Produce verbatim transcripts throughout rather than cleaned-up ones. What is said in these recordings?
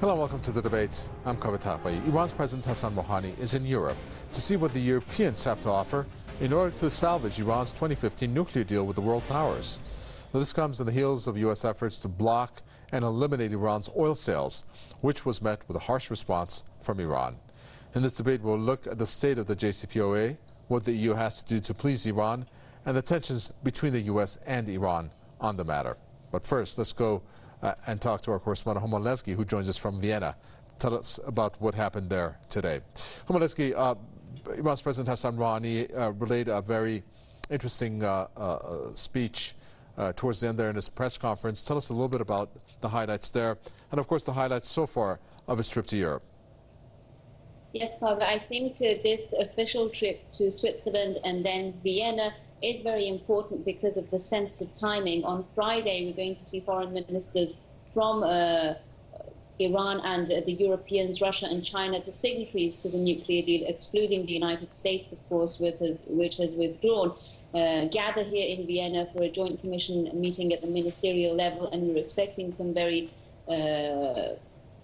Hello and welcome to the debate. I'm Kavita Faye. Iran's President Hassan Rouhani is in Europe to see what the Europeans have to offer in order to salvage Iran's twenty fifteen nuclear deal with the world powers. Now, this comes on the heels of U S efforts to block and eliminate Iran's oil sales, which was met with a harsh response from Iran. In this debate, we'll look at the state of the J C P O A, what the E U has to do to please Iran, and the tensions between the U S and Iran on the matter. But first, let's go Uh, and talk to our correspondent Homa Lesky, who joins us from Vienna. Tell us about what happened there today. Homa Lesky, uh, Iran's President Hassan Rouhani uh, relayed a very interesting uh, uh, speech uh, towards the end there in his press conference. Tell us a little bit about the highlights there, and of course the highlights so far of his trip to Europe. Yes, Pavel, I think uh, this official trip to Switzerland and then Vienna is very important because of the sense of timing. On Friday, we're going to see foreign ministers from uh, Iran and uh, the Europeans, Russia and China, as signatories to the nuclear deal, excluding the United States, of course, with his, which has withdrawn, uh, gather here in Vienna for a joint commission meeting at the ministerial level, and we're expecting some very uh,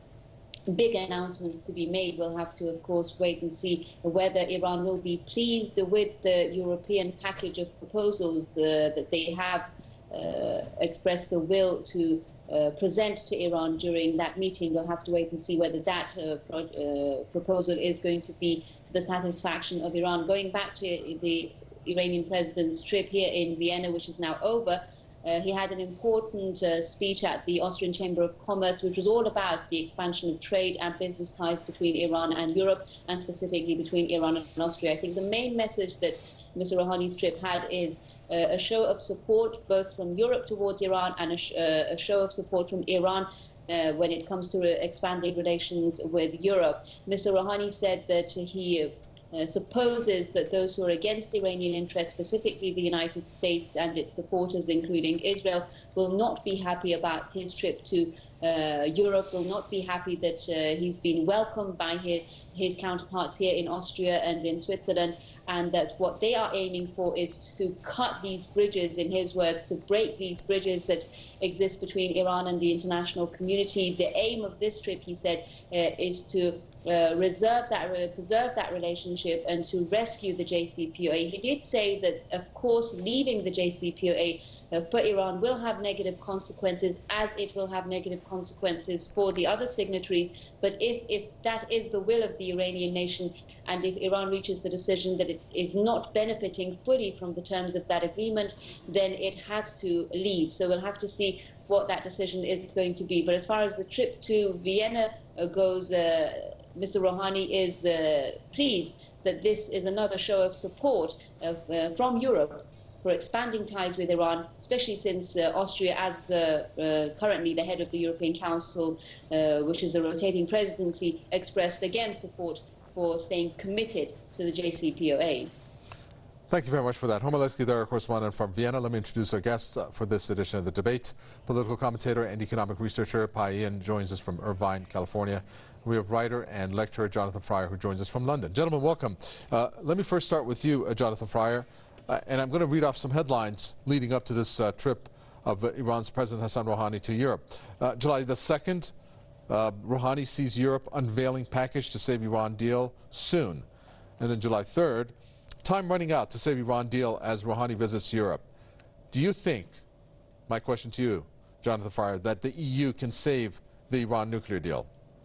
big announcements to be made. We'll have to, of course, wait and see whether Iran will be pleased with the European package of proposals the, that they have uh, expressed the will to uh, present to Iran during that meeting. We'll have to wait and see whether that uh, pro uh, proposal is going to be to the satisfaction of Iran. Going back to the Iranian president's trip here in Vienna, which is now over, Uh, he had an important uh, speech at the Austrian Chamber of Commerce, which was all about the expansion of trade and business ties between Iran and Europe, and specifically between Iran and Austria. I think the main message that Mister Rouhani's trip had is uh, a show of support both from Europe towards Iran and a, sh uh, a show of support from Iran uh, when it comes to uh, expanding relations with Europe. Mister Rouhani said that he uh, Uh, supposes that those who are against Iranian interests, specifically the United States and its supporters, including Israel, will not be happy about his trip to uh, Europe, will not be happy that uh, he's been welcomed by his, his counterparts here in Austria and in Switzerland, and that what they are aiming for is to cut these bridges, in his words, to break these bridges that exist between Iran and the international community. The aim of this trip, he said, uh, is to Uh, reserve that, uh, preserve that relationship and to rescue the J C P O A. He did say that, of course, leaving the J C P O A uh, for Iran will have negative consequences, as it will have negative consequences for the other signatories. But if, if that is the will of the Iranian nation, and if Iran reaches the decision that it is not benefiting fully from the terms of that agreement, then it has to leave. So we'll have to see what that decision is going to be. But as far as the trip to Vienna uh, goes, uh, Mister Rouhani is uh, pleased that this is another show of support of, uh, from Europe for expanding ties with Iran, especially since uh, Austria, as the uh, currently the head of the European Council, uh, which is a rotating presidency, expressed again support for staying committed to the J C P O A. Thank you very much for that. Homa Lesky there, our correspondent from Vienna. Let me introduce our guests uh, for this edition of the debate. Political commentator and economic researcher Pai Yin joins us from Irvine, California. We have writer and lecturer Jonathan Fryer, who joins us from London. Gentlemen, welcome. Uh, let me first start with you, uh, Jonathan Fryer, uh, and I'm going to read off some headlines leading up to this uh, trip of uh, Iran's President Hassan Rouhani to Europe. Uh, July the second, uh, Rouhani sees Europe unveiling package to save Iran deal soon. And then July third, time running out to save Iran deal as Rouhani visits Europe. Do you think, my question to you, Jonathan Fryer, that the E U can save the Iran nuclear deal?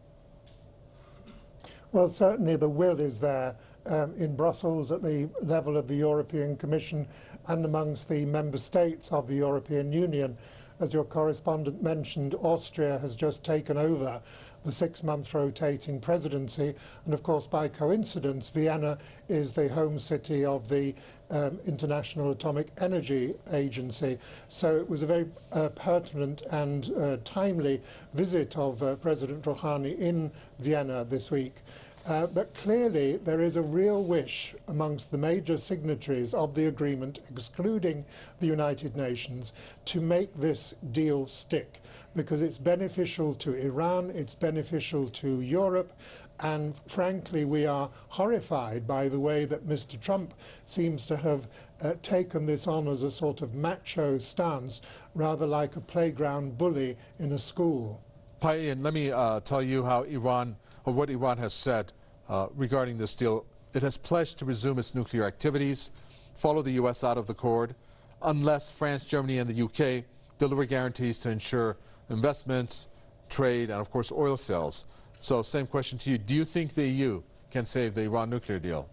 Well, certainly the will is there um, in Brussels at the level of the European Commission and amongst the member states of the European Union. As your correspondent mentioned, Austria has just taken over the six-month rotating presidency, and of course, by coincidence, Vienna is the home city of the um, International Atomic Energy Agency. So it was a very uh, pertinent and uh, timely visit of uh, President Rouhani in Vienna this week. Uh, but clearly there is a real wish amongst the major signatories of the agreement, excluding the United Nations, to make this deal stick, because it's beneficial to Iran, it's beneficial to Europe, and frankly we are horrified by the way that Mister Trump seems to have uh, taken this on as a sort of macho stance, rather like a playground bully in a school. Payyan, let me uh, tell you how Iran, or what Iran has said uh, regarding this deal. It has pledged to resume its nuclear activities, follow the U S out of the Accord, unless France, Germany, and the U K deliver guarantees to ensure investments, trade, and of course oil sales. So same question to you. Do you think the E U can save the Iran nuclear deal?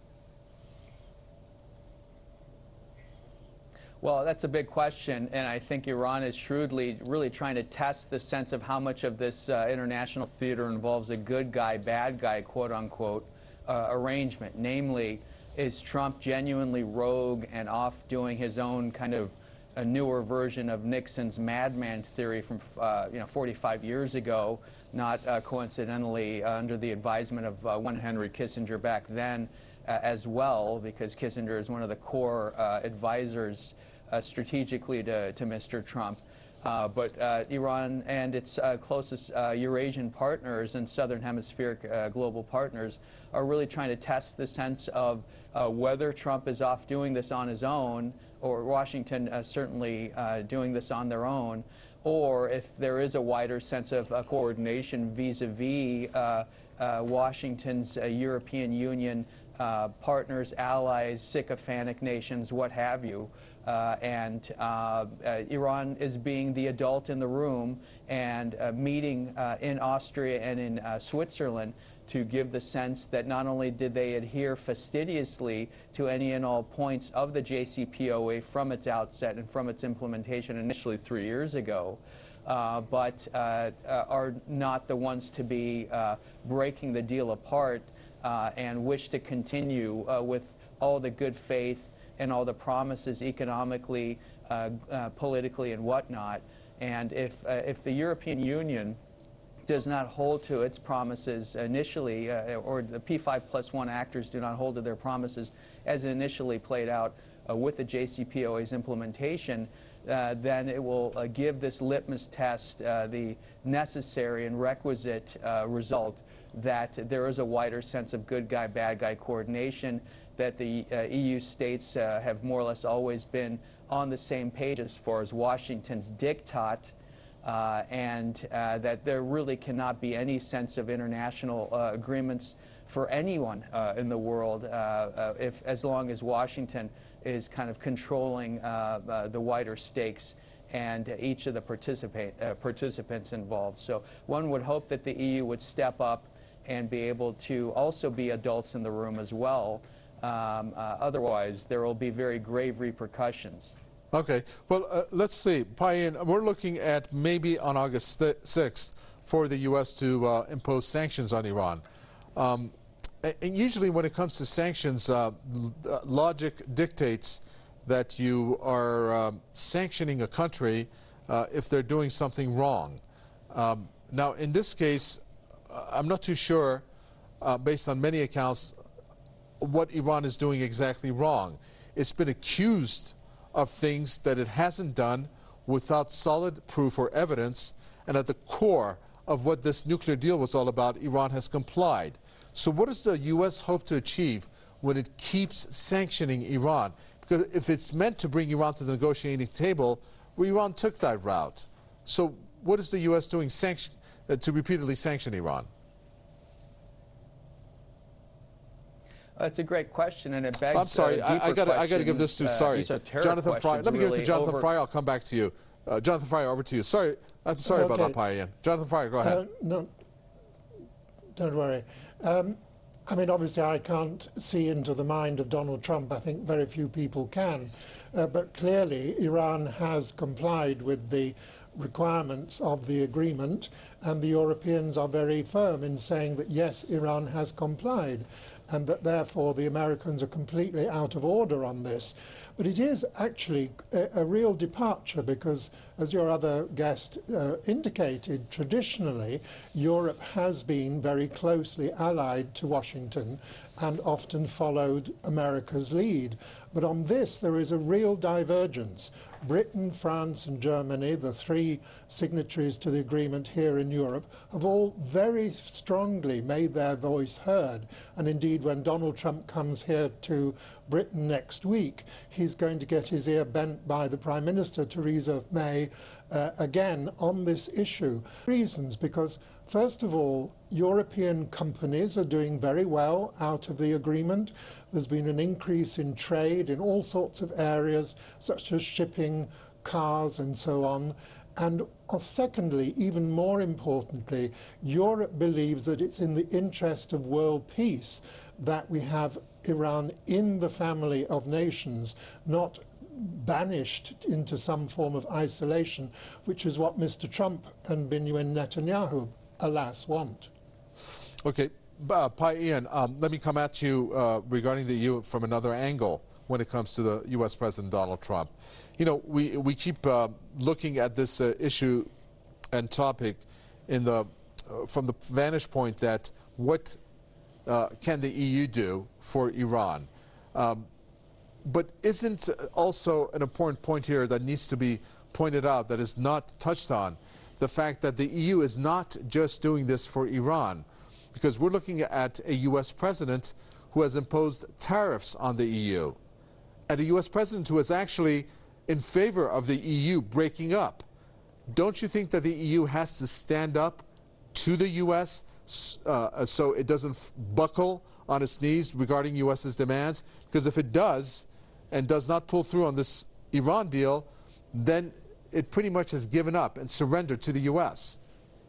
Well, that's a big question, and I think Iran is shrewdly really trying to test the sense of how much of this uh, international theater involves a good guy, bad guy, quote unquote, uh, arrangement. Namely, is Trump genuinely rogue and off doing his own kind of a newer version of Nixon's madman theory from uh, you know forty-five years ago, not uh, coincidentally uh, under the advisement of uh, one Henry Kissinger back then uh, as well, because Kissinger is one of the core uh, advisors uh, strategically to, to Mister Trump. Uh, but uh, Iran and its uh, closest uh, Eurasian partners and Southern Hemispheric uh, global partners are really trying to test the sense of uh, whether Trump is off doing this on his own, or Washington uh, certainly uh, doing this on their own, or if there is a wider sense of uh, coordination vis-a-vis uh, uh, Washington's uh, European Union uh, partners, allies, sycophantic nations, what have you. Uh, and uh, uh, Iran is being the adult in the room and uh, meeting uh, in Austria and in uh, Switzerland to give the sense that not only did they adhere fastidiously to any and all points of the J C P O A from its outset and from its implementation initially three years ago, uh, but uh, uh, are not the ones to be uh, breaking the deal apart uh, and wish to continue uh, with all the good faith and all the promises economically, uh, uh, politically, and whatnot. And if, uh, if the European Union does not hold to its promises initially, uh, or the P five plus one actors do not hold to their promises as initially played out uh, with the J C P O A's implementation, uh, then it will uh, give this litmus test uh, the necessary and requisite uh, result that there is a wider sense of good guy, bad guy coordination, that the uh, E U states uh, have more or less always been on the same page as far as Washington's diktat, uh, and uh, that there really cannot be any sense of international uh, agreements for anyone uh, in the world uh, uh, if, as long as Washington is kind of controlling uh, uh, the wider stakes and each of the participate, uh, participants involved. So one would hope that the E U would step up and be able to also be adults in the room as well. Um, uh, otherwise, there will be very grave repercussions. Okay. Well, uh, let's see. Payyan, we're looking at maybe on August sixth for the U S to uh, impose sanctions on Iran. Um, and usually when it comes to sanctions, uh, logic dictates that you are um, sanctioning a country uh, if they're doing something wrong. Um, now, in this case, I'm not too sure, uh, based on many accounts, what Iran is doing exactly wrong. It's been accused of things that it hasn't done without solid proof or evidence, and at the core of what this nuclear deal was all about, Iran has complied. So what does the U S hope to achieve when it keeps sanctioning Iran? Because if it's meant to bring Iran to the negotiating table, well, Iran took that route. So what is the U S doing sanction, uh, to repeatedly sanction Iran? That's a great question, and it begs. I'm sorry, uh, I, I got I got to give this to uh, sorry, Jonathan Fryer. Let me give it to Jonathan over... Fryer. I'll come back to you. Uh, Jonathan Fryer, over to you. Sorry, I'm sorry okay. about that, Payyan. Jonathan Fryer, go ahead. Uh, no, don't worry. Um, I mean, obviously, I can't see into the mind of Donald Trump. I think very few people can. Uh, but clearly, Iran has complied with the requirements of the agreement, and the Europeans are very firm in saying that, yes, Iran has complied, and that therefore the Americans are completely out of order on this. But it is actually a, a real departure because, as your other guest uh, indicated, traditionally Europe has been very closely allied to Washington and often followed America's lead. But on this there is a real divergence. Britain, France and Germany, the three three signatories to the agreement here in Europe, have all very strongly made their voice heard. And indeed, when Donald Trump comes here to Britain next week, he's going to get his ear bent by the Prime Minister, Theresa May, uh, again on this issue. Reasons, because first of all, European companies are doing very well out of the agreement. There's been an increase in trade in all sorts of areas, such as shipping, cars, and so on. And uh, secondly, even more importantly, Europe believes that it's in the interest of world peace that we have Iran in the family of nations, not banished into some form of isolation, which is what Mister Trump and Benjamin Netanyahu, alas, want. Okay, uh, Pai Ian, um, let me come at you uh, regarding the E U from another angle when it comes to the U S President Donald Trump. You know, we, we keep uh, looking at this uh, issue and topic in the, uh, from the vantage point that what uh, can the E U do for Iran? Um, but isn't also an important point here that needs to be pointed out, that is not touched on, the fact that the E U is not just doing this for Iran, because we're looking at a U S president who has imposed tariffs on the E U, and a U S president who is actually in favor of the E U breaking up. Don't you think that the E U has to stand up to the U S uh, so it doesn't buckle on its knees regarding U S's demands? Because if it does, and does not pull through on this Iran deal, then it pretty much has given up and surrendered to the U S.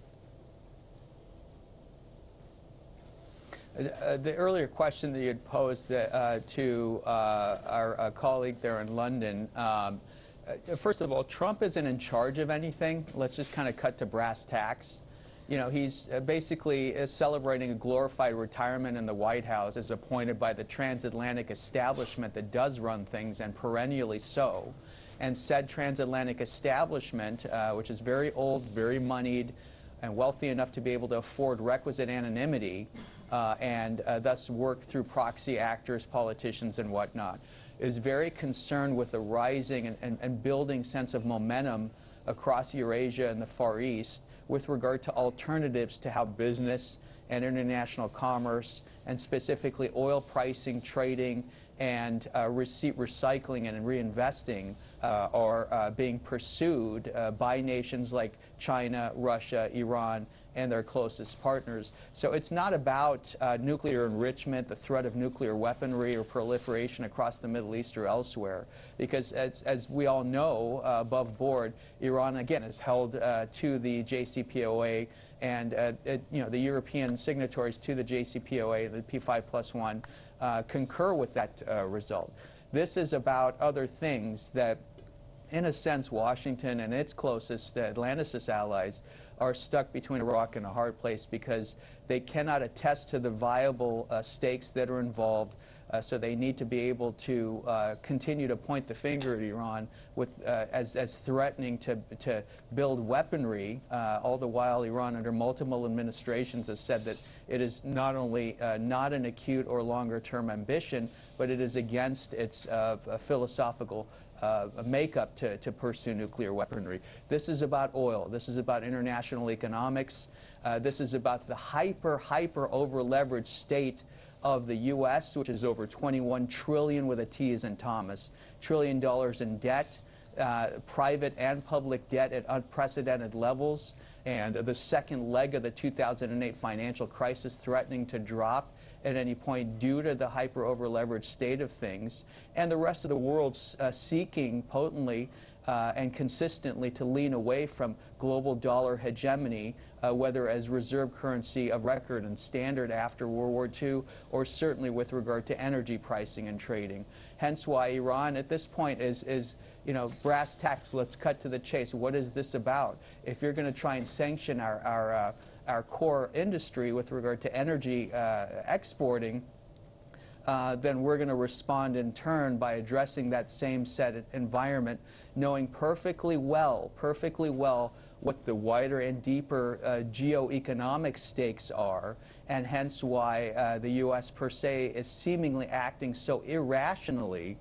Uh, the earlier question that you had posed uh, to uh, our uh, colleague there in London, um, uh, first of all, Trump isn't in charge of anything. Let's just kind of cut to brass tacks. You know, he's uh, basically is celebrating a glorified retirement in the White House as appointed by the transatlantic establishment that does run things, and perennially so. And said transatlantic establishment, uh, which is very old, very moneyed, and wealthy enough to be able to afford requisite anonymity, uh, and uh, thus work through proxy actors, politicians, and whatnot, is very concerned with the rising and, and, and building sense of momentum across Eurasia and the Far East with regard to alternatives to how business and international commerce, and specifically oil pricing, trading, and uh, receipt recycling and reinvesting uh, are uh, being pursued uh, by nations like China, Russia, Iran, and their closest partners. So it's not about uh, nuclear enrichment, the threat of nuclear weaponry or proliferation across the Middle East or elsewhere, because as, as we all know, uh, above board, Iran again is held uh, to the J C P O A, and uh, it, you know, the European signatories to the J C P O A, the P five plus one, uh, concur with that uh, result. This is about other things that, in a sense, Washington and its closest Atlanticist allies are stuck between a rock and a hard place, because they cannot attest to the viable uh, stakes that are involved. Uh, so they need to be able to uh, continue to point the finger at Iran with, uh, as, as threatening to, to build weaponry, uh, all the while Iran under multiple administrations has said that it is not only uh, not an acute or longer term ambition, but it is against its uh, philosophical Uh, makeup to, to pursue nuclear weaponry. This is about oil. This is about international economics. Uh, this is about the hyper, hyper over-leveraged state of the U S, which is over twenty-one trillion with a T as in Thomas, trillion dollars in debt, uh, private and public debt at unprecedented levels, and the second leg of the two thousand eight financial crisis threatening to drop at any point due to the hyper over-leveraged state of things, and the rest of the world uh, seeking potently uh, and consistently to lean away from global dollar hegemony, uh, whether as reserve currency of record and standard after World War Two, or certainly with regard to energy pricing and trading. Hence why Iran at this point is, is you know, brass tacks. Let's cut to the chase. What is this about? If you're going to try and sanction our, our uh, our core industry with regard to energy uh, exporting, uh, then we're going to respond in turn by addressing that same set environment, knowing perfectly well, perfectly well what the wider and deeper uh, geo-economic stakes are, and hence why uh, the U S per se is seemingly acting so irrationally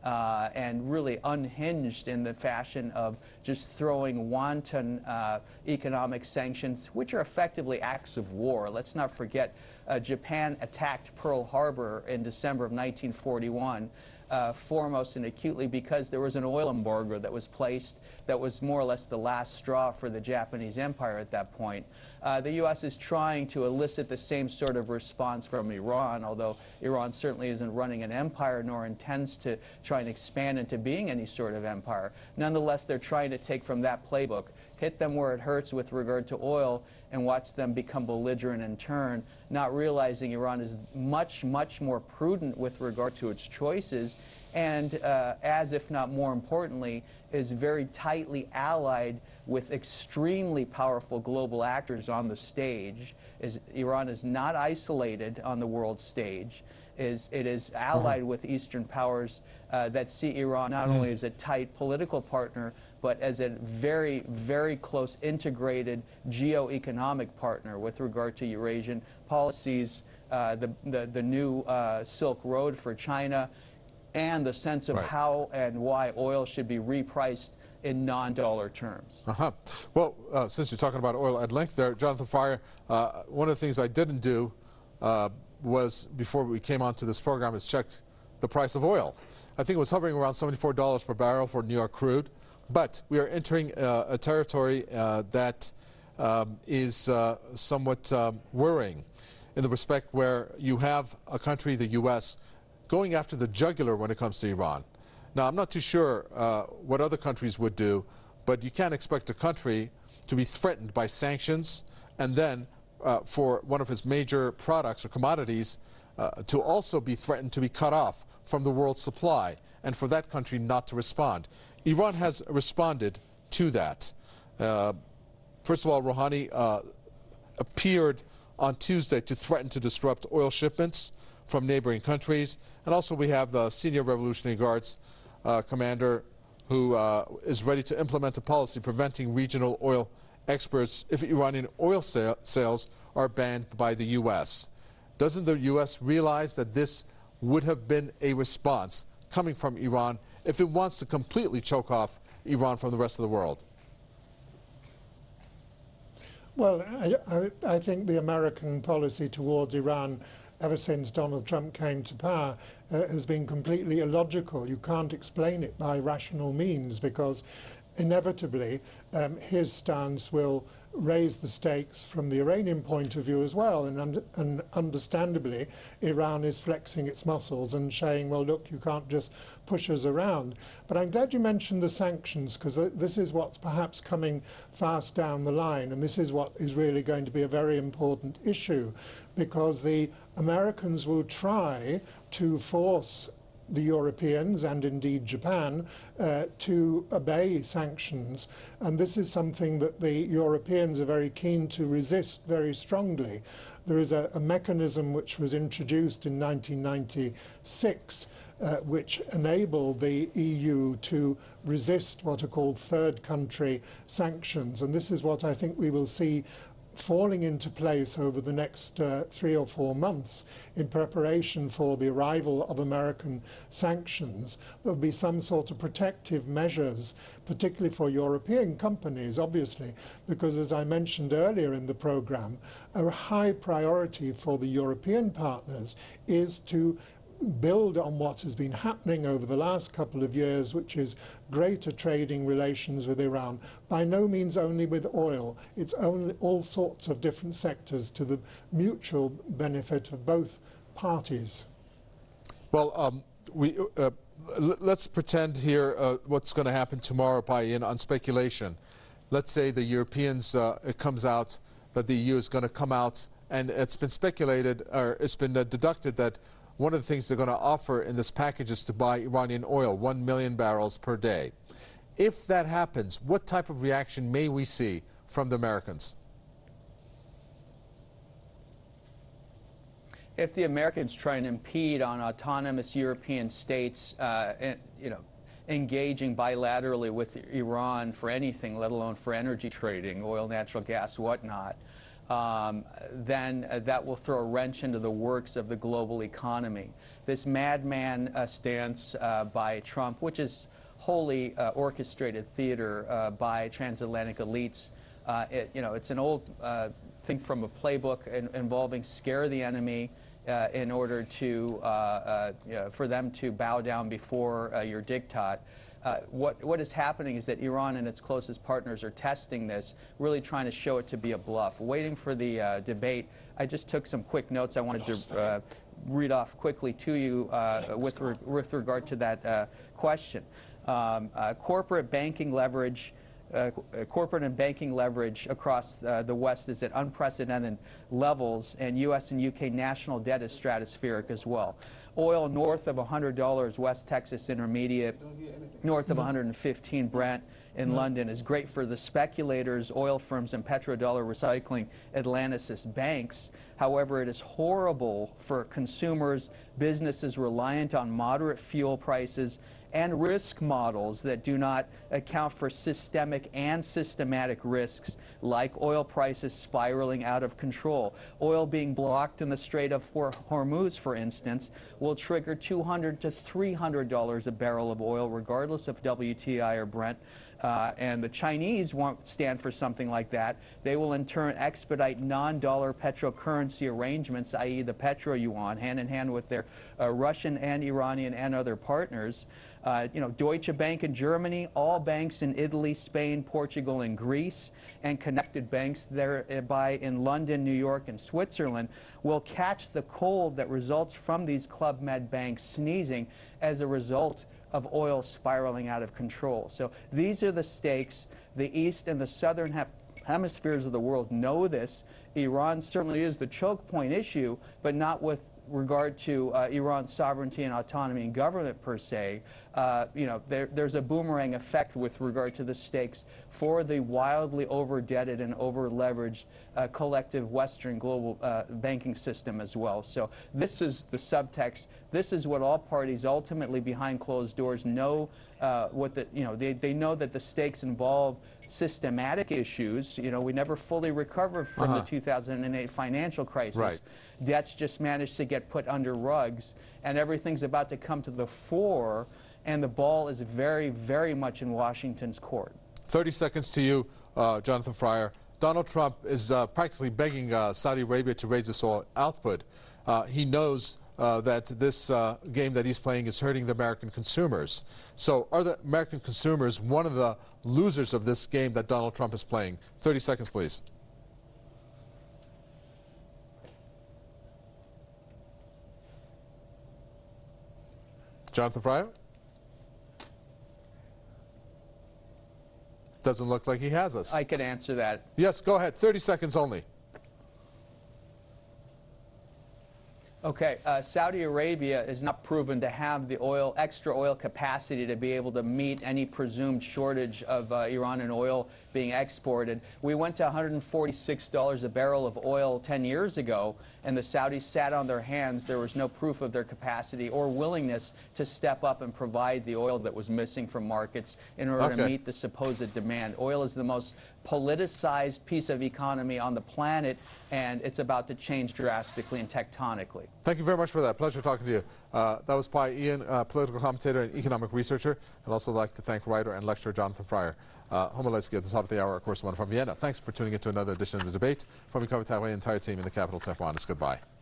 uh, and really unhinged in the fashion of just throwing wanton uh, economic sanctions, which are effectively acts of war. Let's not forget uh, Japan attacked Pearl Harbor in December of nineteen forty-one. Uh, foremost and acutely because there was an oil embargo that was placed that was more or less the last straw for the Japanese Empire at that point. Uh, the U S is trying to elicit the same sort of response from Iran, although Iran certainly isn't running an empire nor intends to try and expand into being any sort of empire. Nonetheless, they're trying to take from that playbook, hit them where it hurts with regard to oil, and watch them become belligerent in turn, not realizing Iran is much, much more prudent with regard to its choices, and uh, as if not more importantly, is very tightly allied with extremely powerful global actors on the stage. Is, Iran is not isolated on the world stage. Is, it is allied uh-huh. with Eastern powers uh, that see Iran not mm. only as a tight political partner, but as a very, very close integrated geo-economic partner with regard to Eurasian policies, uh, the, the, the new uh, Silk Road for China, and the sense of right. how and why oil should be repriced in non-dollar terms. Uh-huh. Well, uh, since you're talking about oil at length there, Jonathan Fryer, uh, one of the things I didn't do uh, was, before we came onto this program, is check the price of oil. I think it was hovering around seventy-four dollars per barrel for New York crude. But we are entering uh, a territory uh, that um, is uh, somewhat um, worrying in the respect where you have a country, the U S, going after the jugular when it comes to Iran. Now, I'm not too sure uh, what other countries would do, but you can't expect a country to be threatened by sanctions and then uh, for one of its major products or commodities uh, to also be threatened to be cut off from the world supply, and for that country not to respond. Iran has responded to that. Uh, first of all, Rouhani uh, appeared on Tuesday to threaten to disrupt oil shipments from neighboring countries. And also we have the senior Revolutionary Guards uh, commander who uh, is ready to implement a policy preventing regional oil exports if Iranian oil sa sales are banned by the U S. Doesn't the U S realize that this would have been a response coming from Iran if it wants to completely choke off Iran from the rest of the world? Well, I, I, I think the American policy towards Iran ever since Donald Trump came to power uh, has been completely illogical. You can't explain it by rational means because inevitably um, his stance will raise the stakes from the Iranian point of view as well, and, un and understandably Iran is flexing its muscles and saying, well, look, you can't just push us around. But I'm glad you mentioned the sanctions, because th this is what's perhaps coming fast down the line, and this is what is really going to be a very important issue, because the Americans will try to force the Europeans and indeed Japan uh, to obey sanctions, and this is something that the Europeans are very keen to resist very strongly. There is a, a mechanism which was introduced in nineteen ninety-six uh, which enabled the E U to resist what are called third country sanctions, and this is what I think we will see falling into place over the next uh, three or four months in preparation for the arrival of American sanctions. There'll be some sort of protective measures, particularly for European companies, obviously, because as I mentioned earlier in the program, a high priority for the European partners is to build on what has been happening over the last couple of years, which is greater trading relations with Iran, by no means only with oil. It's only all sorts of different sectors to the mutual benefit of both parties. Well, um, we, uh, let's pretend here uh, what's going to happen tomorrow by in on speculation. Let's say the Europeans, uh, it comes out that the E U is going to come out, and it's been speculated, or it's been uh, deducted that one of the things they're going to offer in this package is to buy Iranian oil, one million barrels per day. If that happens, what type of reaction may we see from the Americans? If the Americans try and impede on autonomous European states, uh, and, you know, engaging bilaterally with Iran for anything, let alone for energy trading, oil, natural gas, whatnot, um, then uh, that will throw a wrench into the works of the global economy. This madman uh, stance uh, by Trump, which is wholly uh, orchestrated theater uh, by transatlantic elites, uh, it, you know, it's an old uh, thing from a playbook in, involving scare the enemy uh, in order to uh, uh, you know, for them to bow down before uh, your diktat. Uh, what, what is happening is that Iran and its closest partners are testing this, really trying to show it to be a bluff. Waiting for the uh, debate, I just took some quick notes I wanted to uh, read off quickly to you uh, with, re with regard to that uh, question. Um, uh, corporate banking leverage Uh, corporate and banking leverage across uh, the West is at unprecedented levels, and U S and U K national debt is stratospheric as well. Oil north of one hundred dollars West Texas Intermediate, north of one hundred fifteen Brent in London is great for the speculators, oil firms, and petrodollar recycling Atlanticist banks. However, it is horrible for consumers, businesses reliant on moderate fuel prices, and risk models that do not account for systemic and systematic risks, like oil prices spiraling out of control. Oil being blocked in the Strait of Hormuz, for instance, will trigger two hundred to three hundred dollars a barrel of oil, regardless of W T I or Brent. Uh, and the Chinese won't stand for something like that. They will in turn expedite non-dollar petrocurrency arrangements, that is the petro yuan, hand in hand with their uh, Russian and Iranian and other partners. Uh, you know, Deutsche Bank in Germany, all banks in Italy, Spain, Portugal, and Greece, and connected banks thereby in London, New York, and Switzerland will catch the cold that results from these Club Med banks sneezing as a result of oil spiraling out of control. So these are the stakes. The East and the Southern he hemispheres of the world know this. Iran certainly is the choke point issue, but not with regard to uh, Iran's sovereignty and autonomy and government per se. Uh, you know, there, there's a boomerang effect with regard to the stakes for the wildly over-debted and over-leveraged uh, collective Western global uh, banking system as well. So this is the subtext. This is what all parties ultimately behind closed doors know. Uh, what the, you know, they, they know that the stakes involve systematic issues. You know, we never fully recovered from uh-huh. the two thousand eight financial crisis. Right. Debts just managed to get put under rugs, and everything's about to come to the fore, and the ball is very, very much in Washington's court. thirty seconds to you, uh, Jonathan Fryer. Donald Trump is uh, practically begging uh, Saudi Arabia to raise its oil output. Uh, he knows uh, that this uh, game that he's playing is hurting the American consumers. So are the American consumers one of the losers of this game that Donald Trump is playing? thirty seconds, please. Jonathan Fryer? Doesn't look like he has us. I could answer that. Yes, go ahead. thirty seconds only. Okay, uh, Saudi Arabia is not proven to have the oil, extra oil capacity to be able to meet any presumed shortage of uh, Iranian oil being exported. We went to one hundred forty-six dollars a barrel of oil ten years ago, and the Saudis sat on their hands. There was no proof of their capacity or willingness to step up and provide the oil that was missing from markets in order okay. to meet the supposed demand. Oil is the most politicized piece of economy on the planet, and it's about to change drastically and tectonically. Thank you very much for that. Pleasure talking to you. Uh, that was Pai Ian, uh, political commentator and economic researcher. I'd also like to thank writer and lecturer Jonathan Fryer. Uh, Homeletsky at the top of the hour, of course, one from Vienna. Thanks for tuning in to another edition of The Debate. From me, Kaveh Taghouei, entire team in the capital, Tehran. Goodbye.